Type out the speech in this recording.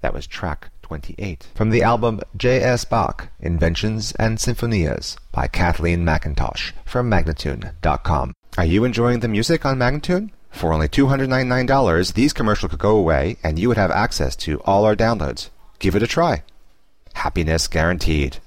That was track 28. From the album J.S. Bach, Inventions and Sinfonias by Kathleen McIntosh from Magnatune.com. Are you enjoying the music on Magnatune? For only $299, these commercials could go away and you would have access to all our downloads. Give it a try. Happiness guaranteed.